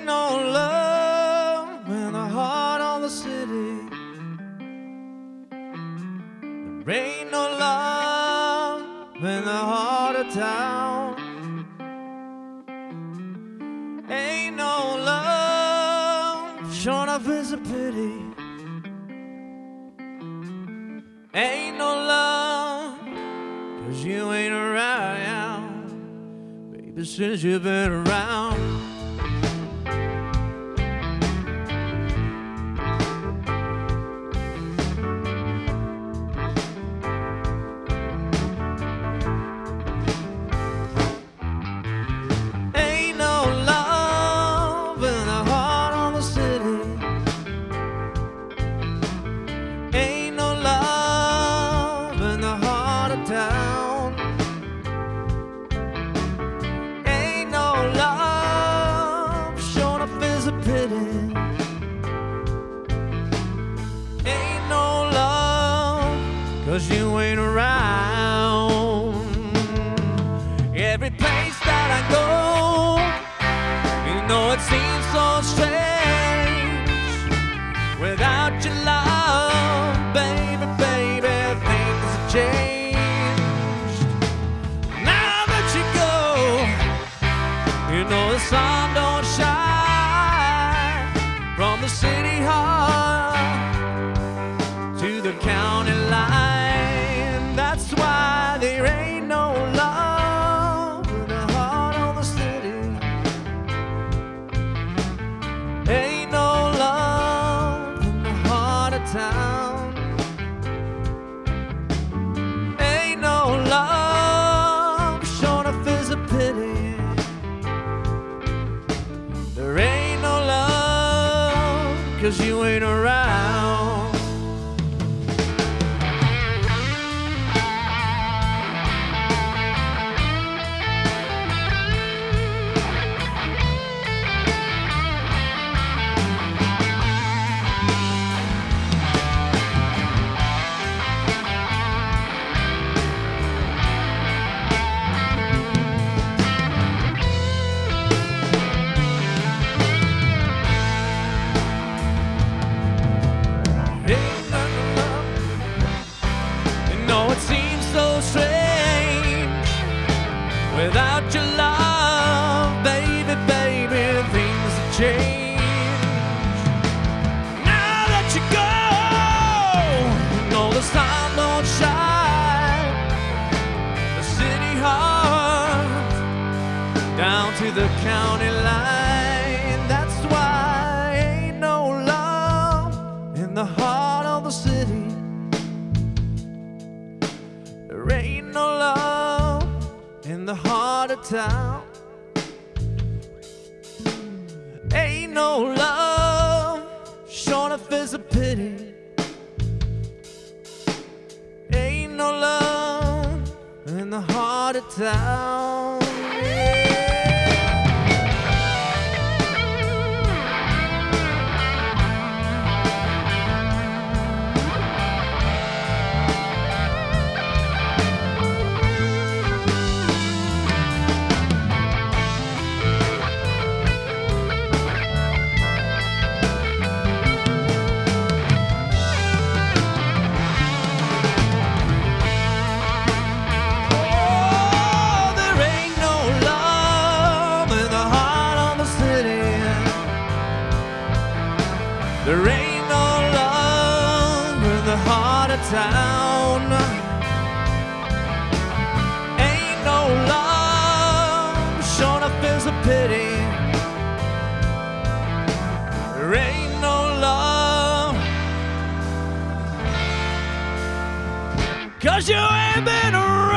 Ain't no love in the heart of the city. There ain't no love in the heart of town. Ain't no love, sure enough is a pity. Ain't no love, 'cause you ain't around, baby, since you've been around. Ain't no love in the heart of the city. Ain't no love in the heart of town. Ain't no love, sure enough is a pity. Ain't no love, 'cause you ain't around. Every place that I go, you know it seems so strange without your love, baby, baby, things have changed. Now that you go, you know the sun don't shine from the city heart to the county line. That's why there ain't no love in the heart of the city. Ain't no love in the heart of town. Ain't no love, sure enough is a pity. There ain't no love, 'cause you ain't around. It seems so strange without your love, baby, baby, things have changed. Now that you go, you know the sun don't shine the city heart down to the county line. That's why ain't no love in the heart of the city. There ain't no love in the heart of town. Ain't no love, sure enough is a pity. Ain't no love in the heart of town. There ain't no love in the heart of town. Ain't no love, sure enough is a pity. There ain't no love, 'cause you ain't been around.